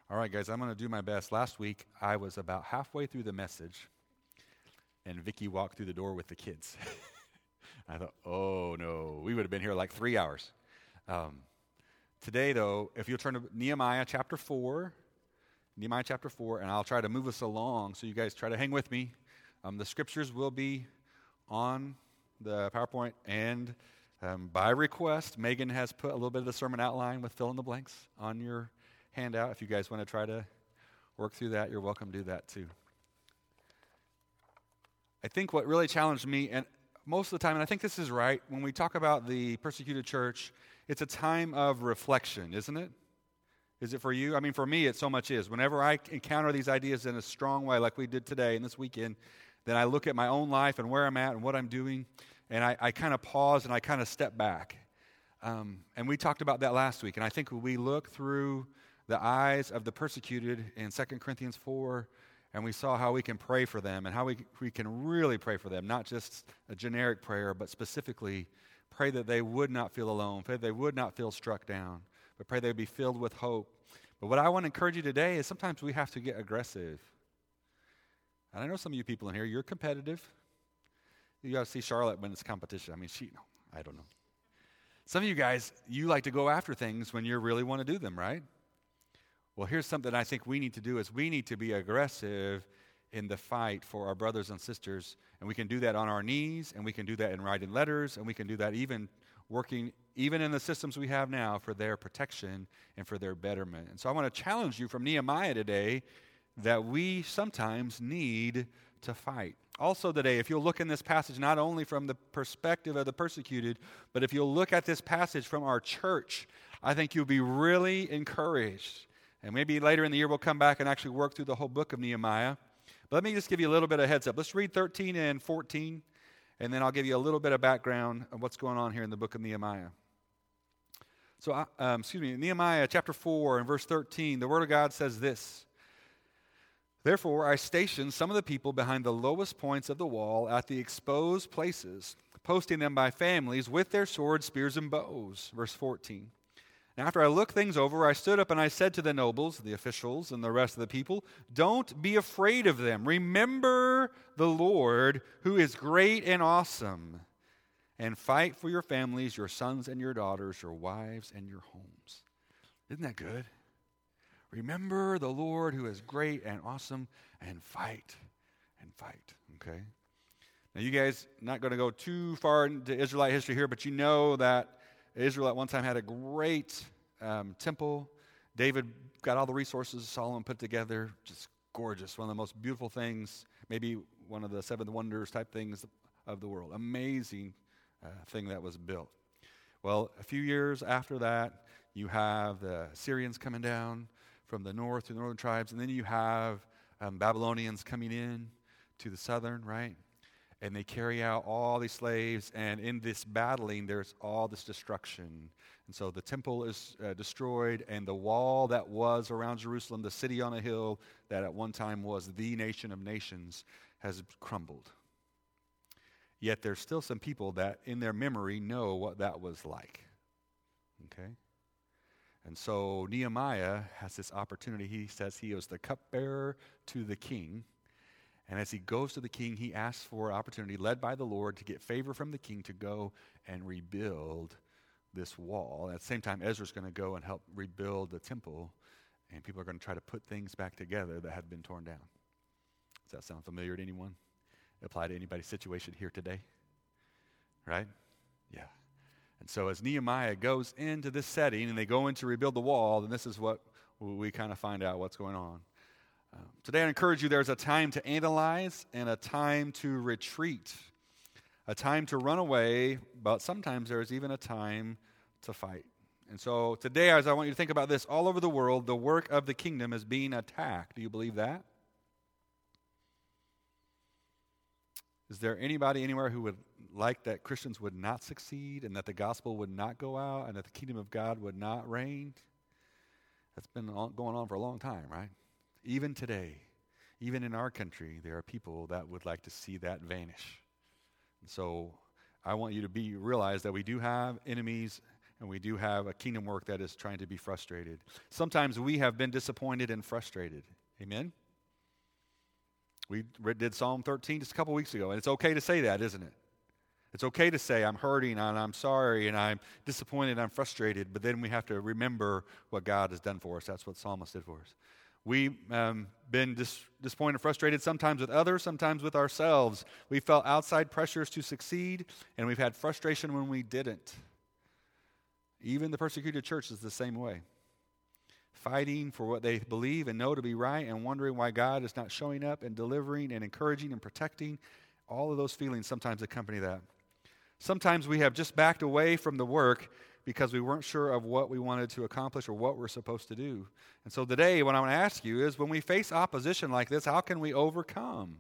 All right, guys, I'm going to do my best. Last week, I was about halfway through the message, and Vicky walked through the door with the kids. I thought, oh, no, we would have been here like 3 hours. Today, though, if you'll turn to Nehemiah chapter 4, and I'll try to move us along, so you guys try to hang with me. The scriptures will be on the PowerPoint, and by request, Megan has put a little bit of the sermon outline with fill in the blanks on your handout. If you guys want to try to work through that, you're welcome to do that too. I think what really challenged me, and most of the time, and I think this is right, when we talk about the persecuted church, it's a time of reflection, isn't it? Is it for you? I mean, for me, it so much is. Whenever I encounter these ideas in a strong way, like we did today and this weekend, then I look at my own life and where I'm at and what I'm doing, and I kind of pause and I kind of step back. And we talked about that last week, and I think we look through the eyes of the persecuted in 2 Corinthians 4, and we saw how we can pray for them and how we can really pray for them, not just a generic prayer, but specifically pray that they would not feel alone, pray that they would not feel struck down, but pray they would be filled with hope. But what I want to encourage you today is sometimes we have to get aggressive. And I know some of you people in here, you're competitive. You got to see Charlotte when it's competition. I mean, I don't know. Some of you guys, you like to go after things when you really want to do them, right? Well, here's something I think we need to do is we need to be aggressive in the fight for our brothers and sisters, and we can do that on our knees, and we can do that in writing letters, and we can do that even working, even in the systems we have now, for their protection and for their betterment. And so I want to challenge you from Nehemiah today that we sometimes need to fight. Also today, if you'll look in this passage not only from the perspective of the persecuted, but if you'll look at this passage from our church, I think you'll be really encouraged. And maybe later in the year we'll come back and actually work through the whole book of Nehemiah. But let me just give you a little bit of heads up. Let's read 13 and 14, and then I'll give you a little bit of background of what's going on here in the book of Nehemiah. So, Nehemiah chapter 4 and verse 13, the Word of God says this: "Therefore I stationed some of the people behind the lowest points of the wall at the exposed places, posting them by families with their swords, spears, and bows." Verse 14. "Now after I looked things over, I stood up and I said to the nobles, the officials, and the rest of the people, 'Don't be afraid of them. Remember the Lord, who is great and awesome, and fight for your families, your sons and your daughters, your wives and your homes.'" Isn't that good? Remember the Lord, who is great and awesome, and fight, okay? Now you guys, not going to go too far into Israelite history here, but you know that Israel at one time had a great temple. David got all the resources Solomon put together, just gorgeous, one of the most beautiful things, maybe one of the seven wonders type things of the world. Amazing thing that was built. Well, a few years after that, you have the Syrians coming down from the north to the northern tribes, and then you have Babylonians coming in to the southern, right? And they carry out all these slaves, and in this battling, there's all this destruction. And so the temple is destroyed, and the wall that was around Jerusalem, the city on a hill that at one time was the nation of nations, has crumbled. Yet there's still some people that in their memory know what that was like, okay? And so Nehemiah has this opportunity. He says he is the cupbearer to the king. And as he goes to the king, he asks for an opportunity, led by the Lord, to get favor from the king to go and rebuild this wall. At the same time, Ezra's going to go and help rebuild the temple, and people are going to try to put things back together that had been torn down. Does that sound familiar to anyone? Apply to anybody's situation here today? Right? Yeah. And so as Nehemiah goes into this setting, and they go in to rebuild the wall, then this is what we kind of find out what's going on. Today I encourage you, there's a time to analyze and a time to retreat, a time to run away, but sometimes there's even a time to fight. And so today, as I want you to think about this, all over the world, the work of the kingdom is being attacked. Do you believe that? Is there anybody anywhere who would like that Christians would not succeed and that the gospel would not go out and that the kingdom of God would not reign? That's been going on for a long time, right? Even today, even in our country, there are people that would like to see that vanish. And so I want you to realize that we do have enemies and we do have a kingdom work that is trying to be frustrated. Sometimes we have been disappointed and frustrated. Amen? We did Psalm 13 just a couple weeks ago, and it's okay to say that, isn't it? It's okay to say, I'm hurting, and I'm sorry, and I'm disappointed, and I'm frustrated, but then we have to remember what God has done for us. That's what Psalmist did for us. We've been disappointed and frustrated sometimes with others, sometimes with ourselves. We felt outside pressures to succeed, and we've had frustration when we didn't. Even the persecuted church is the same way. Fighting for what they believe and know to be right and wondering why God is not showing up and delivering and encouraging and protecting. All of those feelings sometimes accompany that. Sometimes we have just backed away from the work because we weren't sure of what we wanted to accomplish or what we're supposed to do. And so today, what I want to ask you is, when we face opposition like this, how can we overcome?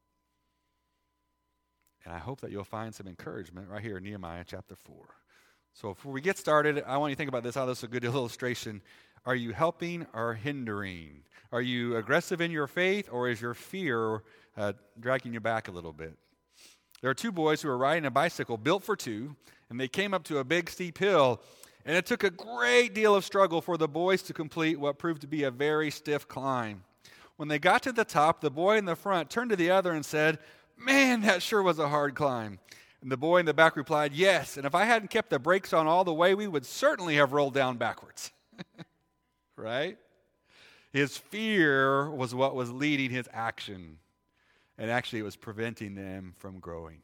And I hope that you'll find some encouragement right here in Nehemiah chapter 4. So before we get started, I want you to think about this, how this is a good illustration. Are you helping or hindering? Are you aggressive in your faith, or is your fear dragging you back a little bit? There are two boys who were riding a bicycle built for two, and they came up to a big steep hill, and it took a great deal of struggle for the boys to complete what proved to be a very stiff climb. When they got to the top, the boy in the front turned to the other and said, "Man, that sure was a hard climb." And the boy in the back replied, "Yes, and if I hadn't kept the brakes on all the way, we would certainly have rolled down backwards." Right? His fear was what was leading his action. And actually, it was preventing them from growing.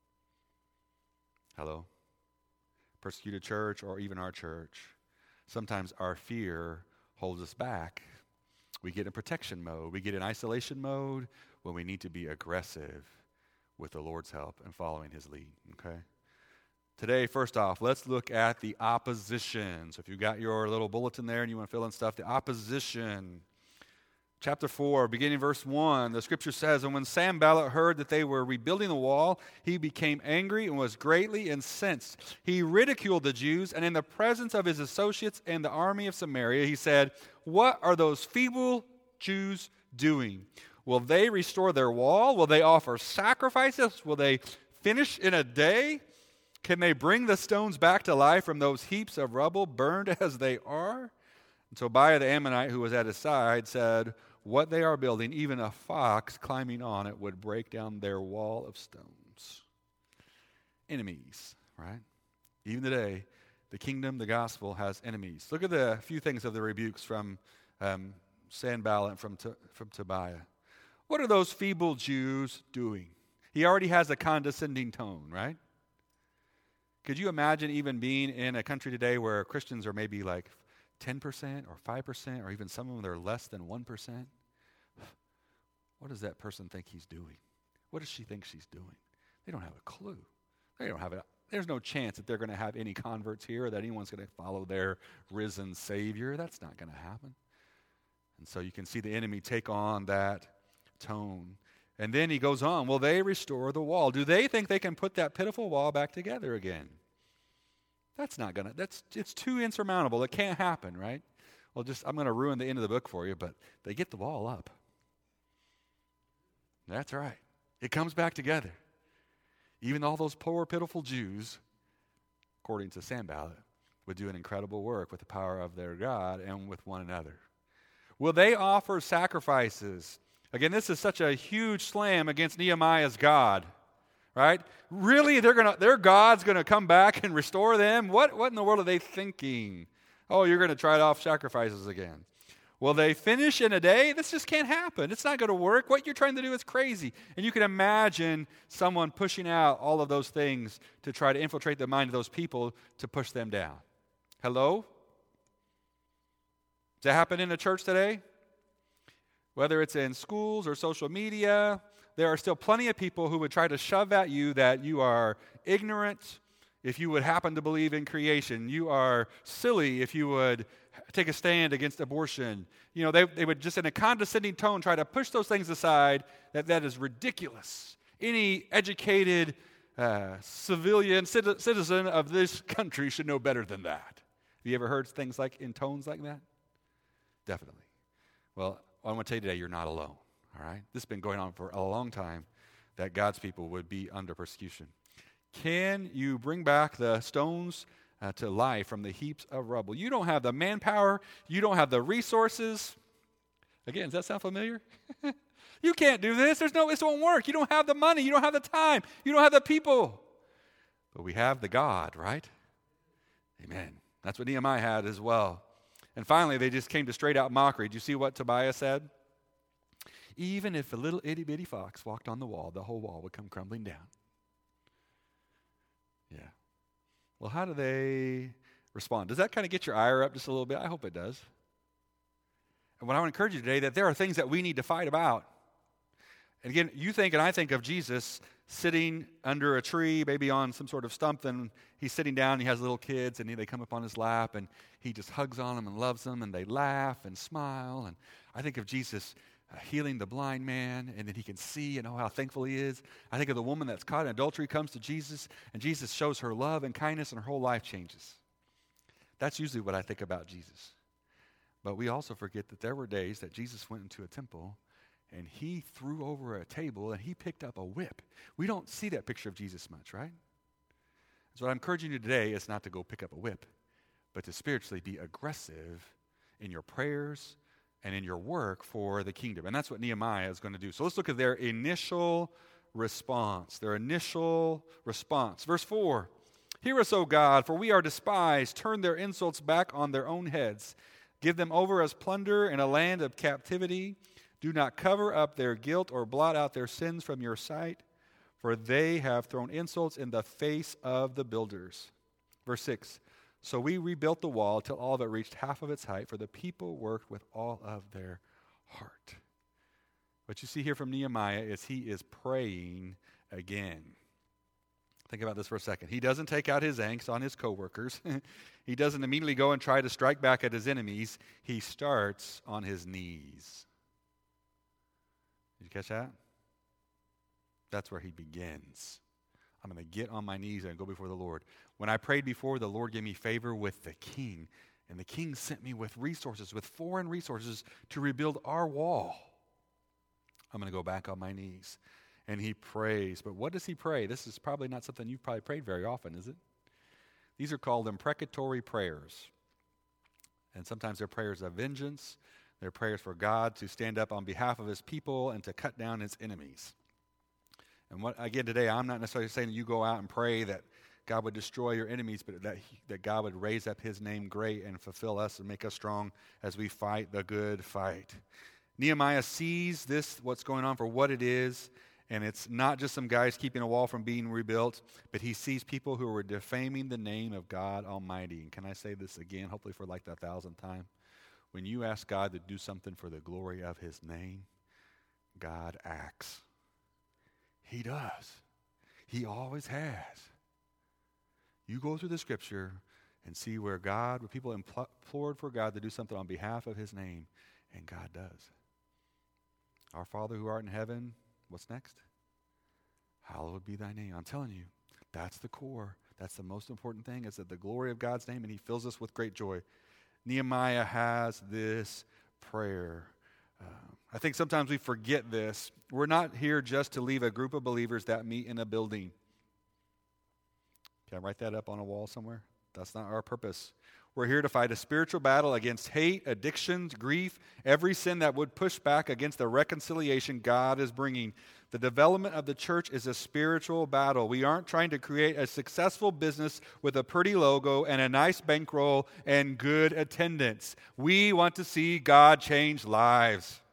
Hello? Persecuted church, or even our church. Sometimes our fear holds us back. We get in protection mode. We get in isolation mode when we need to be aggressive with the Lord's help and following his lead. Okay? Today, first off, let's look at the opposition. So if you've got your little bulletin there and you want to fill in stuff, the opposition. Chapter 4, beginning verse 1, the scripture says, "And when Sanballat heard that they were rebuilding the wall, he became angry and was greatly incensed. He ridiculed the Jews, and in the presence of his associates and the army of Samaria, he said, 'What are those feeble Jews doing? Will they restore their wall? Will they offer sacrifices? Will they finish in a day? Can they bring the stones back to life from those heaps of rubble, burned as they are?' And Tobiah the Ammonite, who was at his side, said, 'What they are building, even a fox climbing on it would break down their wall of stones.'" Enemies, right? Even today, the kingdom, the gospel, has enemies. Look at the few things of the rebukes from Sanballat and from Tobiah. What are those feeble Jews doing? He already has a condescending tone, right? Could you imagine even being in a country today where Christians are maybe like 10% or 5%, or even some of them they're less than 1%? What does that person think he's doing? What does she think she's doing? They don't have a clue. There's no chance that they're going to have any converts here, or that anyone's going to follow their risen Savior. That's not going to happen. And so you can see the enemy take on that tone. And then he goes on, will they restore the wall? Do they think they can put that pitiful wall back together again? It's too insurmountable. It can't happen, right? Well, I'm going to ruin the end of the book for you, but they get the wall up. That's right. It comes back together. Even all those poor, pitiful Jews, according to Sanballat, would do an incredible work with the power of their God and with one another. Will they offer sacrifices? Again, this is such a huge slam against Nehemiah's God, right? Really, their God's going to come back and restore them? What in the world are they thinking? Oh, you're going to try to offer sacrifices again. Will they finish in a day? This just can't happen. It's not going to work. What you're trying to do is crazy. And you can imagine someone pushing out all of those things to try to infiltrate the mind of those people to push them down. Hello? Does that happen in the church today? Whether it's in schools or social media, there are still plenty of people who would try to shove at you that you are ignorant if you would happen to believe in creation. You are silly if you would take a stand against abortion. You know, they would just in a condescending tone try to push those things aside, that is ridiculous. Any educated citizen of this country should know better than that. Have you ever heard things like in tones like that? Definitely. Well, I want to tell you today, you're not alone, all right? This has been going on for a long time, that God's people would be under persecution. Can you bring back the stones to life from the heaps of rubble. You don't have the manpower. You don't have the resources. Again, does that sound familiar? You can't do this. This won't work. You don't have the money. You don't have the time. You don't have the people. But we have the God, right? Amen. That's what Nehemiah had as well. And finally, they just came to straight out mockery. Do you see what Tobiah said? Even if a little itty bitty fox walked on the wall, the whole wall would come crumbling down. Yeah. Well, how do they respond? Does that kind of get your ire up just a little bit? I hope it does. And what I want to encourage you today, that there are things that we need to fight about. And again, you think and I think of Jesus sitting under a tree, maybe on some sort of stump, and he's sitting down, and he has little kids, and they come up on his lap, and he just hugs on them and loves them, and they laugh and smile. And I think of Jesus healing the blind man, and then he can see and know how thankful he is. I think of the woman that's caught in adultery, comes to Jesus, and Jesus shows her love and kindness, and her whole life changes. That's usually what I think about Jesus. But we also forget that there were days that Jesus went into a temple, and he threw over a table, and he picked up a whip. We don't see that picture of Jesus much, right? So what I'm encouraging you today is not to go pick up a whip, but to spiritually be aggressive in your prayers and in your work for the kingdom. And that's what Nehemiah is going to do. So let's look at their initial response. Verse 4, "Hear us, O God, for we are despised. Turn their insults back on their own heads. Give them over as plunder in a land of captivity. Do not cover up their guilt or blot out their sins from your sight, for they have thrown insults in the face of the builders." Verse 6, "So we rebuilt the wall till all of it reached half of its height, for the people worked with all of their heart." What you see here from Nehemiah is he is praying again. Think about this for a second. He doesn't take out his angst on his coworkers. He doesn't immediately go and try to strike back at his enemies. He starts on his knees. Did you catch that? That's where he begins. I'm going to get on my knees and go before the Lord. When I prayed before, the Lord gave me favor with the king. And the king sent me with resources, with foreign resources, to rebuild our wall. I'm going to go back on my knees. And he prays. But what does he pray? This is probably not something you've probably prayed very often, is it? These are called imprecatory prayers. And sometimes they're prayers of vengeance. They're prayers for God to stand up on behalf of his people and to cut down his enemies. And again, today, I'm not necessarily saying that you go out and pray that God would destroy your enemies, but that God would raise up his name great and fulfill us and make us strong as we fight the good fight. Nehemiah sees what's going on, for what it is. And it's not just some guys keeping a wall from being rebuilt, but he sees people who are defaming the name of God Almighty. And can I say this again, hopefully for like the 1,000th time? When you ask God to do something for the glory of his name, God acts. He does. He always has. You go through the scripture and see where people implored for God to do something on behalf of his name, and God does. Our Father who art in heaven, what's next? Hallowed be thy name. I'm telling you, that's the core. That's the most important thing, is that the glory of God's name, and he fills us with great joy. Nehemiah has this prayer. I think sometimes we forget this. We're not here just to leave a group of believers that meet in a building. Can I write that up on a wall somewhere? That's not our purpose. We're here to fight a spiritual battle against hate, addictions, grief, every sin that would push back against the reconciliation God is bringing. The development of the church is a spiritual battle. We aren't trying to create a successful business with a pretty logo and a nice bankroll and good attendance. We want to see God change lives.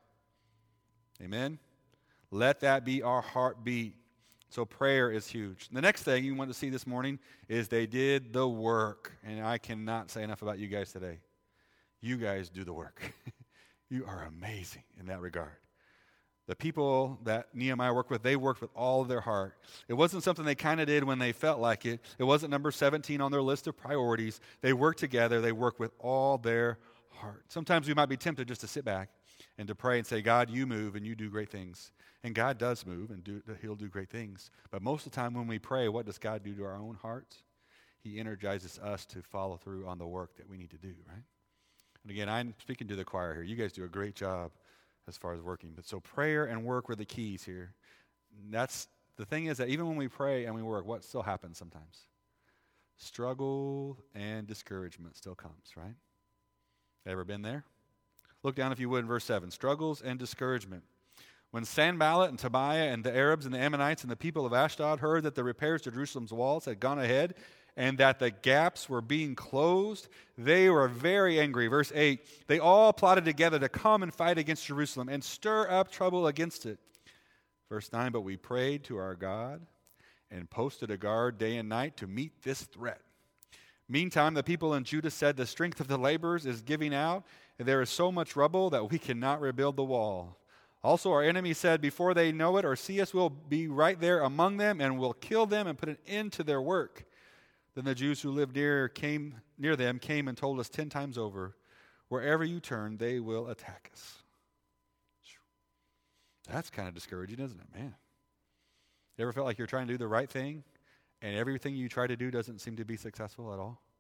Amen? Let that be our heartbeat. So prayer is huge. The next thing you want to see this morning is they did the work. And I cannot say enough about you guys today. You guys do the work. You are amazing in that regard. The people that Nehemiah worked with, they worked with all of their heart. It wasn't something they kind of did when they felt like it. It wasn't number 17 on their list of priorities. They worked together. They worked with all their heart. Sometimes we might be tempted just to sit back and to pray and say, God, you move and you do great things. And God does move and he'll do great things. But most of the time when we pray, what does God do to our own hearts? He energizes us to follow through on the work that we need to do, right? And again, I'm speaking to the choir here. You guys do a great job as far as working. But so prayer and work were the keys here. That's the thing, is that even when we pray and we work, what still happens sometimes? struggle and discouragement still comes, right? Ever been there? Look down, if you would, in verse 7. Struggles and discouragement. When Sanballat and Tobiah and the Arabs and the Ammonites and the people of Ashdod heard that the repairs to Jerusalem's walls had gone ahead and that the gaps were being closed, they were very angry. Verse 8, they all plotted together to come and fight against Jerusalem and stir up trouble against it. Verse 9, but we prayed to our God and posted a guard day and night to meet this threat. Meantime, the people in Judah said, the strength of the laborers is giving out, and there is so much rubble that we cannot rebuild the wall. Also, our enemy said, before they know it or see us, we'll be right there among them, and we'll kill them and put an end to their work. Then the Jews who lived near them came and told us 10 times over, wherever you turn, they will attack us. That's kind of discouraging, isn't it, man? You ever felt like you're trying to do the right thing, and everything you try to do doesn't seem to be successful at all?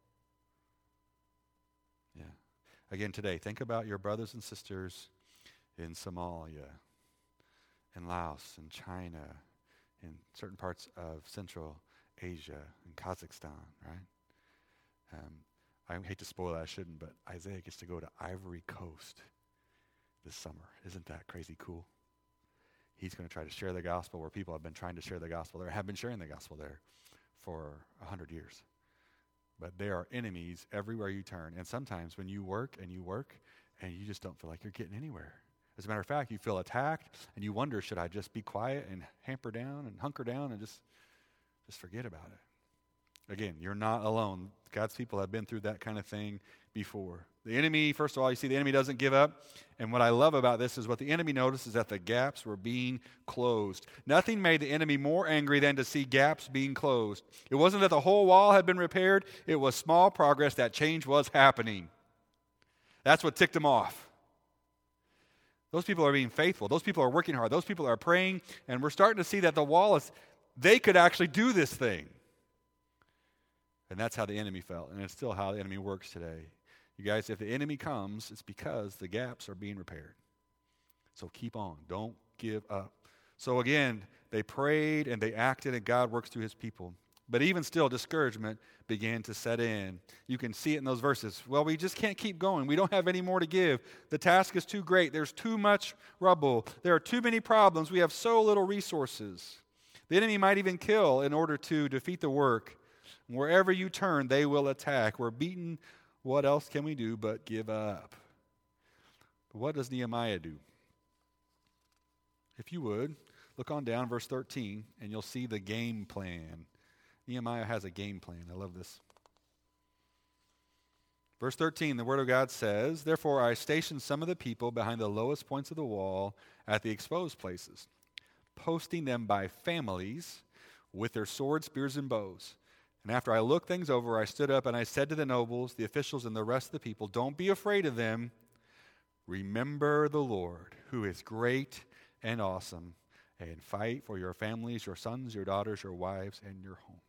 Yeah. Again, today, think about your brothers and sisters in Somalia, in Laos, in China, in certain parts of Central Asia, in Kazakhstan, right? I hate to spoil it, I shouldn't, but Isaiah gets to go to Ivory Coast this summer. Isn't that crazy cool? He's going to try to share the gospel where people have been trying to share the gospel there, have been sharing the gospel there for 100 years. But there are enemies everywhere you turn. And sometimes when you work and you just don't feel like you're getting anywhere. As a matter of fact, you feel attacked and you wonder, should I just be quiet and hunker down and just forget about it? Again, you're not alone. God's people have been through that kind of thing before. The enemy, first of all, you see the enemy doesn't give up. And what I love about this is what the enemy noticed is that the gaps were being closed. Nothing made the enemy more angry than to see gaps being closed. It wasn't that the whole wall had been repaired. It was small progress. That change was happening. That's what ticked him off. Those people are being faithful. Those people are working hard. Those people are praying. And we're starting to see that the wall is, they could actually do this thing. And that's how the enemy felt. And it's still how the enemy works today. You guys, if the enemy comes, it's because the gaps are being repaired. So keep on. Don't give up. So again, they prayed and they acted, and God works through his people. But even still, discouragement began to set in. You can see it in those verses. Well, we just can't keep going. We don't have any more to give. The task is too great. There's too much rubble. There are too many problems. We have so little resources. The enemy might even kill in order to defeat the work. Wherever you turn, they will attack. We're beaten. What else can we do but give up? But what does Nehemiah do? If you would, look on down, verse 13, and you'll see the game plan. Nehemiah has a game plan. I love this. Verse 13, the Word of God says, therefore I stationed some of the people behind the lowest points of the wall at the exposed places, posting them by families with their swords, spears, and bows. And after I looked things over, I stood up and I said to the nobles, the officials, and the rest of the people, don't be afraid of them. Remember the Lord, who is great and awesome, and fight for your families, your sons, your daughters, your wives, and your homes.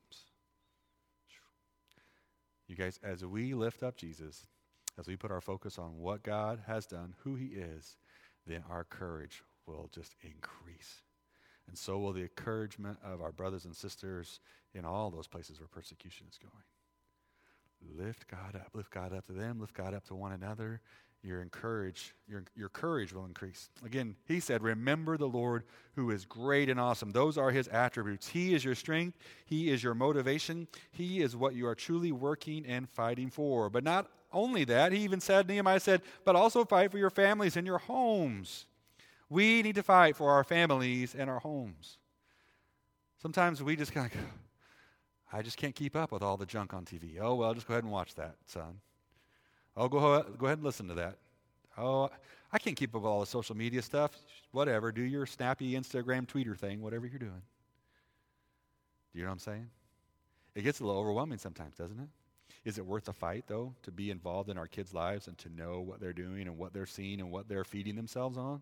You guys, as we lift up Jesus, as we put our focus on what God has done, who he is, then our courage will just increase. And so will the encouragement of our brothers and sisters in all those places where persecution is going. Lift God up to them, lift God up to one another. Your courage will increase. Again, he said, remember the Lord who is great and awesome. Those are his attributes. He is your strength. He is your motivation. He is what you are truly working and fighting for. But not only that, he even said, Nehemiah said, but also fight for your families and your homes. We need to fight for our families and our homes. Sometimes we just kind of go, I just can't keep up with all the junk on TV. Oh, well, just go ahead and watch that, son. Oh, go ahead and listen to that. Oh, I can't keep up with all the social media stuff. Whatever, do your snappy Instagram tweeter thing, whatever you're doing. Do you know what I'm saying? It gets a little overwhelming sometimes, doesn't it? Is it worth the fight, though, to be involved in our kids' lives and to know what they're doing and what they're seeing and what they're feeding themselves on?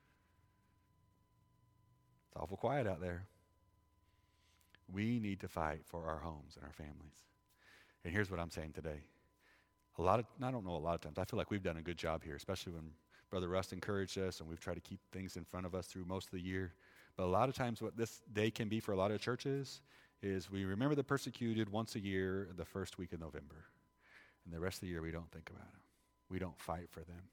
It's awful quiet out there. We need to fight for our homes and our families. And here's what I'm saying today. I don't know a lot of times, I feel like we've done a good job here, especially when Brother Rust encouraged us and we've tried to keep things in front of us through most of the year. But a lot of times what this day can be for a lot of churches is we remember the persecuted once a year, the first week of November. And the rest of the year, we don't think about them. We don't fight for them.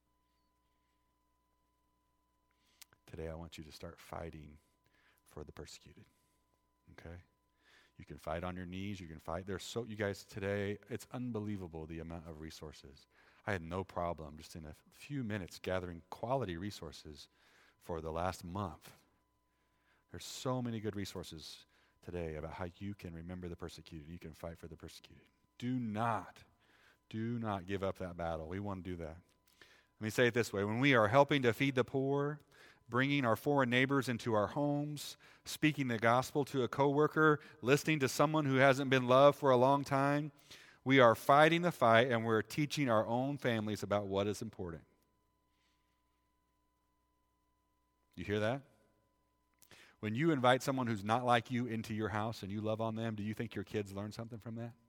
Today, I want you to start fighting for the persecuted. Okay? You can fight on your knees. You can fight. You guys, today, it's unbelievable the amount of resources. I had no problem just in a few minutes gathering quality resources for the last month. There's so many good resources today about how you can remember the persecuted. You can fight for the persecuted. Do not give up that battle. We want to do that. Let me say it this way. When we are helping to feed the poor, bringing our foreign neighbors into our homes, speaking the gospel to a coworker, listening to someone who hasn't been loved for a long time, we are fighting the fight and we're teaching our own families about what is important. You hear that? When you invite someone who's not like you into your house and you love on them, do you think your kids learn something from that?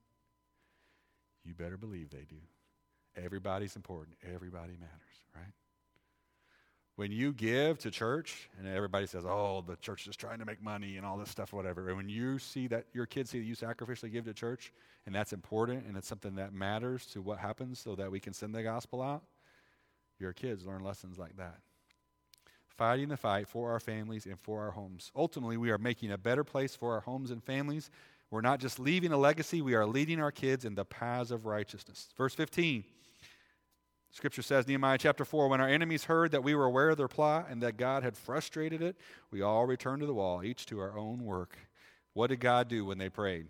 You better believe they do. Everybody's important. Everybody matters, right? When you give to church, and everybody says, oh, the church is trying to make money and all this stuff, whatever. And when you see that, your kids see that you sacrificially give to church, and that's important, and it's something that matters to what happens so that we can send the gospel out, your kids learn lessons like that. Fighting the fight for our families and for our homes. Ultimately, we are making a better place for our homes and families. We're not just leaving a legacy, we are leading our kids in the paths of righteousness. Verse 15. Scripture says, Nehemiah chapter 4, when our enemies heard that we were aware of their plot and that God had frustrated it, we all returned to the wall, each to our own work. What did God do when they prayed?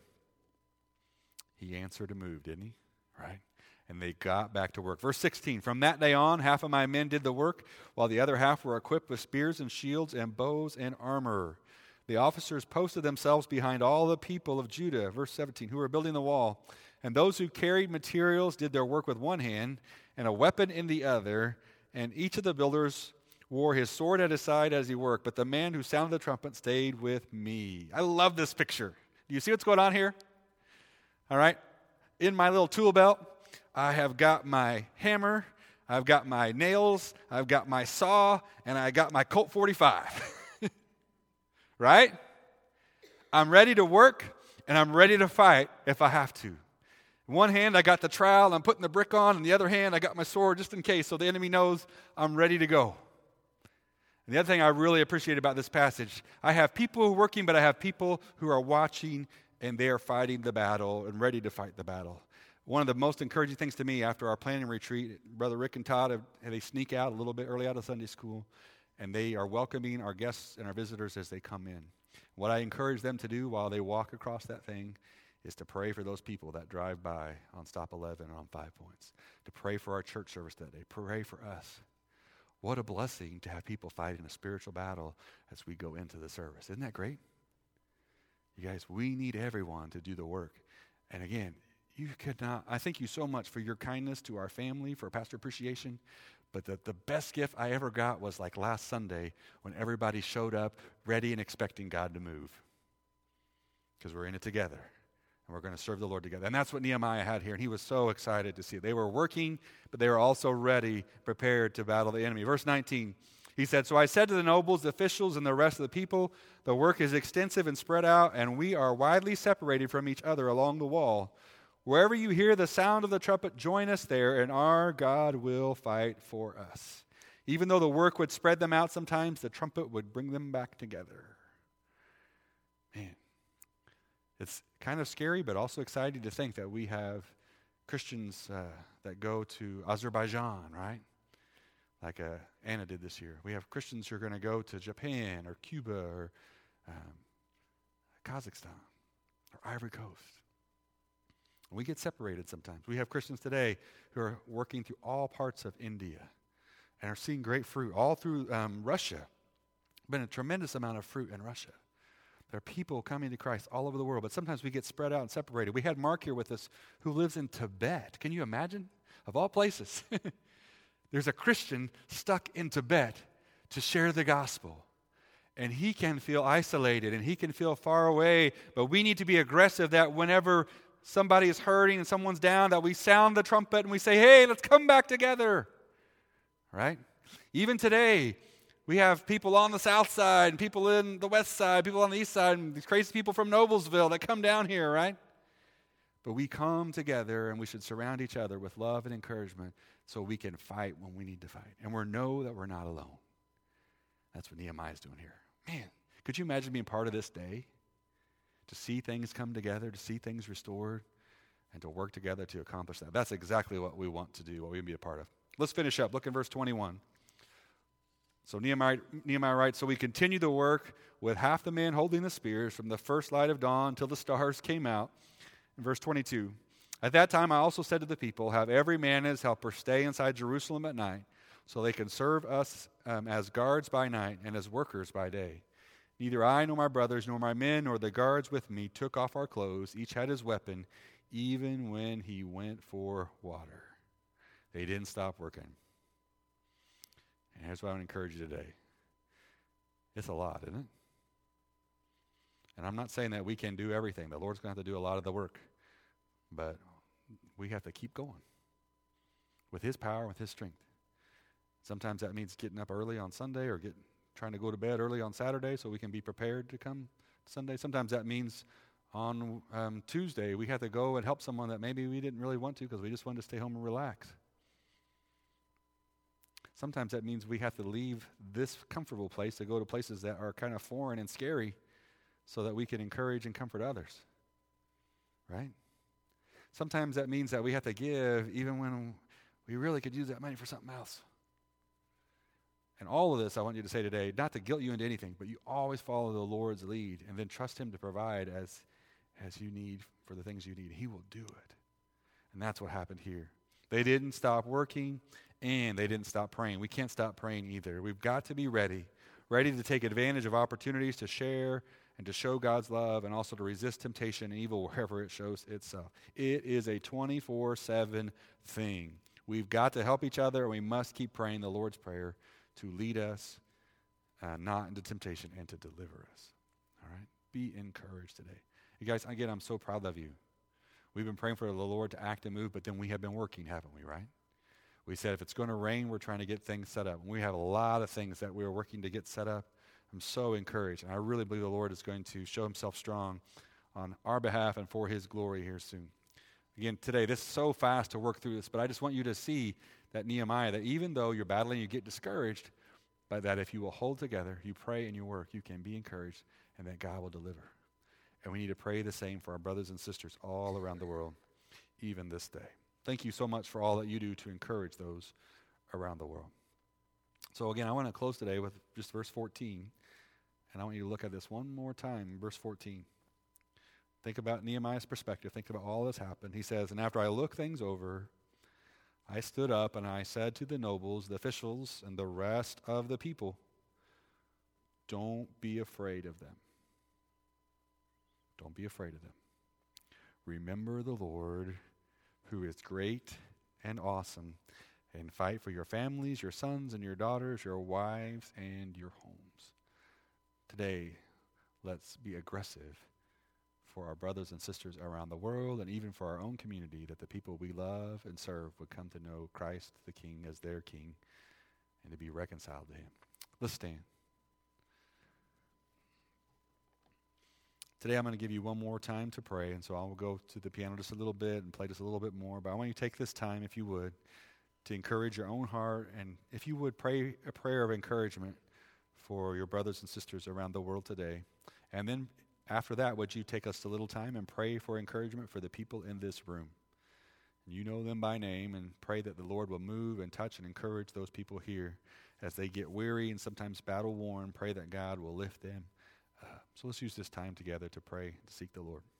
He answered and moved, didn't he? Right? And they got back to work. Verse 16, from that day on, half of my men did the work, while the other half were equipped with spears and shields and bows and armor. The officers posted themselves behind all the people of Judah, verse 17, who were building the wall. And those who carried materials did their work with one hand and a weapon in the other, and each of the builders wore his sword at his side as he worked, but the man who sounded the trumpet stayed with me. I love this picture. Do you see what's going on here? All right. In my little tool belt, I have got my hammer, I've got my nails, I've got my saw, and I got my Colt 45. Right? I'm ready to work, and I'm ready to fight if I have to. In one hand, I got the trowel, I'm putting the brick on. In the other hand, I got my sword just in case, so the enemy knows I'm ready to go. And the other thing I really appreciate about this passage, I have people working, but I have people who are watching, and they are fighting the battle and ready to fight the battle. One of the most encouraging things to me after our planning retreat, Brother Rick and Todd, they sneak out a little bit early out of Sunday school, and they are welcoming our guests and our visitors as they come in. What I encourage them to do while they walk across that thing is to pray for those people that drive by on Stop 11 and on 5 Points, to pray for our church service that day, pray for us. What a blessing to have people fighting a spiritual battle as we go into the service. Isn't that great? You guys, we need everyone to do the work. And again, you could not, I thank you so much for your kindness to our family, for Pastor Appreciation. But the best gift I ever got was like last Sunday when everybody showed up ready and expecting God to move. Because we're in it together. And we're going to serve the Lord together. And that's what Nehemiah had here. And he was so excited to see it. They were working, but they were also ready, prepared to battle the enemy. Verse 19, he said, so I said to the nobles, the officials, and the rest of the people, the work is extensive and spread out, and we are widely separated from each other along the wall. Wherever you hear the sound of the trumpet, join us there, and our God will fight for us. Even though the work would spread them out sometimes, the trumpet would bring them back together. Man, it's kind of scary, but also exciting to think that we have Christians that go to Azerbaijan, right? Like Anna did this year. We have Christians who are going to go to Japan or Cuba or Kazakhstan or Ivory Coast. We get separated sometimes. We have Christians today who are working through all parts of India and are seeing great fruit all through Russia. Been a tremendous amount of fruit in Russia. There are people coming to Christ all over the world, but sometimes we get spread out and separated. We had Mark here with us who lives in Tibet. Can you imagine? Of all places, there's a Christian stuck in Tibet to share the gospel. And he can feel isolated and he can feel far away, but we need to be aggressive that whenever somebody is hurting and someone's down, that we sound the trumpet and we say, hey, let's come back together. Right? Even today, We have people on the south side and people in the west side, people on the east side, and these crazy people from Noblesville that come down here, right? But we come together, and we should surround each other with love and encouragement so we can fight when we need to fight. And we know that we're not alone. That's what Nehemiah is doing here. Man, could you imagine being part of this day? To see things come together, to see things restored, and to work together to accomplish that. That's exactly what we want to do, what we can be a part of. Let's finish up. Look in verse 21. So Nehemiah writes, so we continued the work with half the men holding the spears from the first light of dawn till the stars came out. In verse 22, at that time I also said to the people, have every man and his helper stay inside Jerusalem at night, so they can serve us as guards by night and as workers by day. Neither I nor my brothers nor my men nor the guards with me took off our clothes. Each had his weapon, even when he went for water. They didn't stop working. And here's what I want to encourage you today. It's a lot, isn't it? And I'm not saying that we can do everything. The Lord's going to have to do a lot of the work. But we have to keep going with His power, with His strength. Sometimes that means getting up early on Sunday or trying to go to bed early on Saturday so we can be prepared to come Sunday. Sometimes that means on Tuesday we have to go and help someone that maybe we didn't really want to because we just wanted to stay home and relax. Sometimes that means we have to leave this comfortable place to go to places that are kind of foreign and scary so that we can encourage and comfort others. Right? Sometimes that means that we have to give even when we really could use that money for something else. And all of this, I want you to say today, not to guilt you into anything, but you always follow the Lord's lead and then trust Him to provide as you need for the things you need. He will do it. And that's what happened here. They didn't stop working and they didn't stop praying. We can't stop praying either. We've got to be ready to take advantage of opportunities to share and to show God's love and also to resist temptation and evil wherever it shows itself. It is a 24/7 thing. We've got to help each other, and we must keep praying the Lord's Prayer to lead us not into temptation and to deliver us. All right? Be encouraged today. You guys, again, I'm so proud of you. We've been praying for the Lord to act and move, but then we have been working, haven't we, right? We said if it's going to rain, we're trying to get things set up. And we have a lot of things that we're working to get set up. I'm so encouraged, and I really believe the Lord is going to show Himself strong on our behalf and for His glory here soon. Again, today, this is so fast to work through this, but I just want you to see that Nehemiah, that even though you're battling, you get discouraged, but that if you will hold together, you pray and you work, you can be encouraged, and that God will deliver. And we need to pray the same for our brothers and sisters all around the world, even this day. Thank you so much for all that you do to encourage those around the world. So again, I want to close today with just verse 14, and I want you to look at this one more time, verse 14. Think about Nehemiah's perspective. Think about all that's happened. He says, and after I looked things over, I stood up and I said to the nobles, the officials, and the rest of the people, don't be afraid of them. Don't be afraid of them. Remember the Lord, who is great and awesome, and fight for your families, your sons and your daughters, your wives, and your homes. Today, let's be aggressive for our brothers and sisters around the world and even for our own community, that the people we love and serve would come to know Christ the King as their King and to be reconciled to Him. Let's stand. Today I'm going to give you one more time to pray, and so I will go to the piano just a little bit and play just a little bit more, but I want you to take this time, if you would, to encourage your own heart, and if you would pray a prayer of encouragement for your brothers and sisters around the world today. And then after that, would you take us a little time and pray for encouragement for the people in this room? You know them by name, and pray that the Lord will move and touch and encourage those people here as they get weary and sometimes battle-worn. Pray that God will lift them. So let's use this time together to pray, to seek the Lord.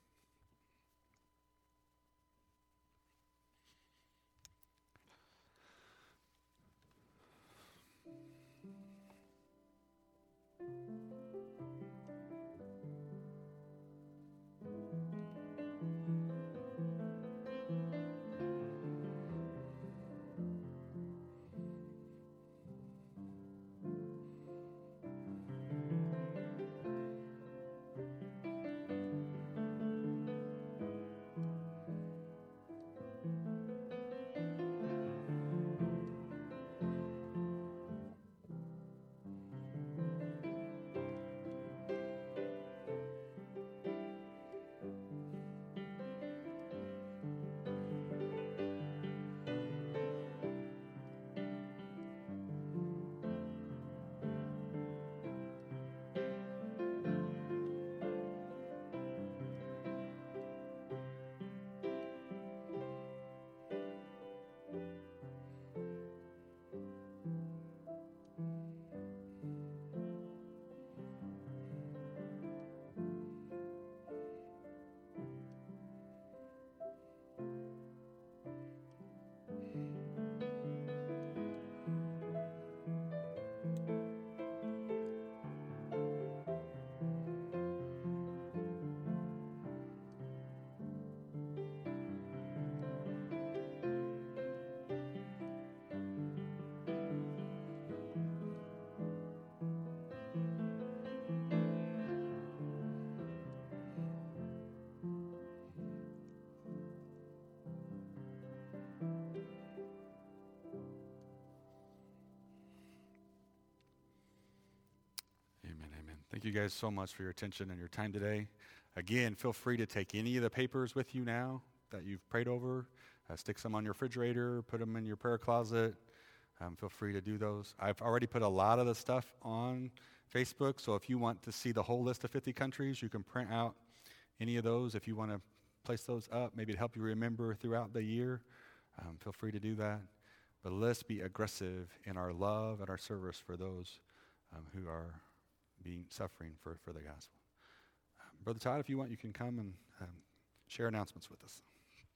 Thank you guys so much for your attention and your time today. Again, feel free to take any of the papers with you now that you've prayed over. Stick some on your refrigerator, put them in your prayer closet. Feel free to do those. I've already put a lot of the stuff on Facebook, so if you want to see the whole list of 50 countries, you can print out any of those. If you want to place those up, maybe to help you remember throughout the year, feel free to do that. But let's be aggressive in our love and our service for those who are suffering for the gospel. Brother Todd, if you want, you can come and share announcements with us.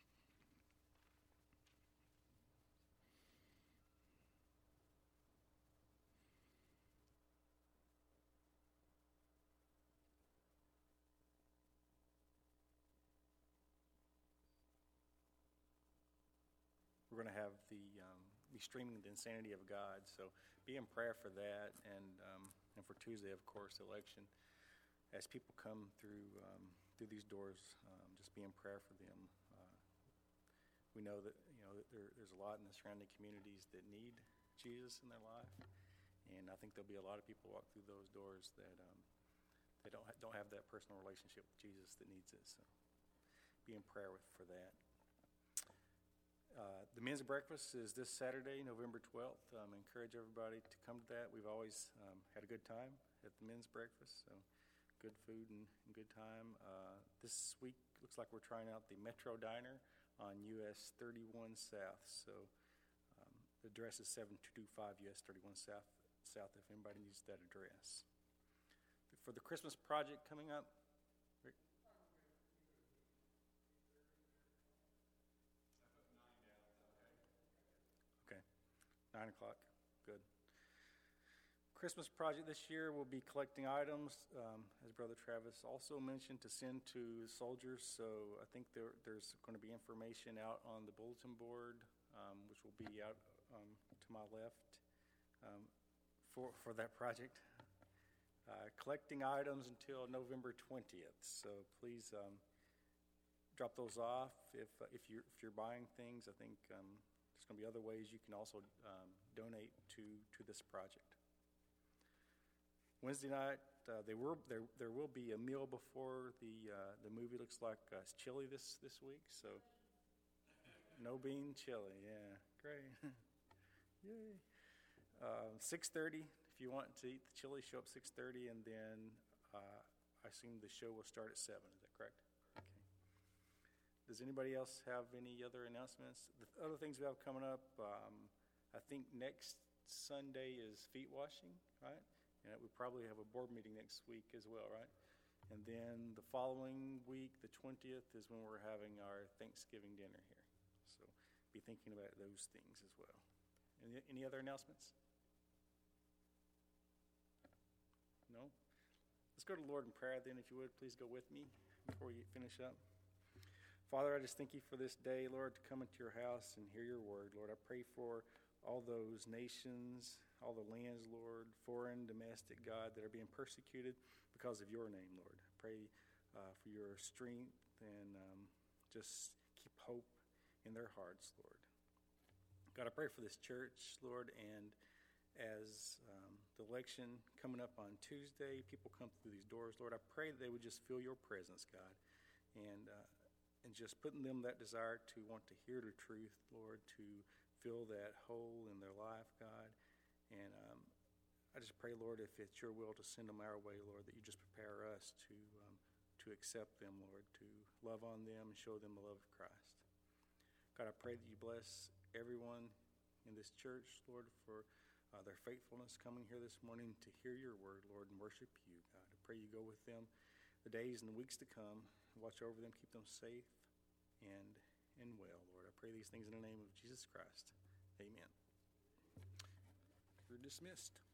We're going to have be streaming the Insanity of God, so be in prayer for that, and for Tuesday, of course, the election. As people come through these doors, just be in prayer for them. We know that there's a lot in the surrounding communities that need Jesus in their life, and I think there'll be a lot of people walk through those doors that they don't have that personal relationship with Jesus that needs it. So be in prayer for that. The men's breakfast is this Saturday, November 12th. I encourage everybody to come to that. We've always had a good time at the men's breakfast, so good food and good time. This week looks like we're trying out the Metro Diner on US 31 South. So the address is 7225 US 31 South if anybody needs that address. For the Christmas project coming up, 9 o'clock, good. Christmas project this year will be collecting items, as Brother Travis also mentioned, to send to soldiers. So I think there's going to be information out on the bulletin board, which will be out to my left for that project. Collecting items until November 20th. So please drop those off if you're buying things. I think there's going to be other ways you can also donate to this project. Wednesday night, there will be a meal before the movie. Looks like it's chili this week, so no bean chili. Yeah, great. Yay. 6:30. If you want to eat the chili, show up 6:30, and then I assume the show will start at 7. Is that correct? Okay. Does anybody else have any other announcements? The other things we have coming up, I think next Sunday is feet washing, right? And we probably have a board meeting next week as well, right? And then the following week, the 20th, is when we're having our Thanksgiving dinner here. So be thinking about those things as well. Any other announcements? No? Let's go to the Lord in prayer then, if you would. Please go with me before we finish up. Father, I just thank you for this day, Lord, to come into your house and hear your word. Lord, I pray for all those nations, all the lands, Lord, foreign, domestic, God, that are being persecuted because of your name, Lord. I pray for your strength and just keep hope in their hearts, Lord. God, I pray for this church, Lord, and as the election coming up on Tuesday, people come through these doors, Lord, I pray that they would just feel your presence, God, and just putting them that desire to want to hear the truth, Lord, to fill that hole in their life, God. And I just pray, Lord, if it's your will to send them our way, Lord, that you just prepare us to accept them, Lord, to love on them and show them the love of Christ. God, I pray that you bless everyone in this church, Lord, for their faithfulness coming here this morning to hear your word, Lord, and worship you, God. I pray you go with them the days and the weeks to come. Watch over them, keep them safe and well, Lord. I pray these things in the name of Jesus Christ. Amen. You're dismissed.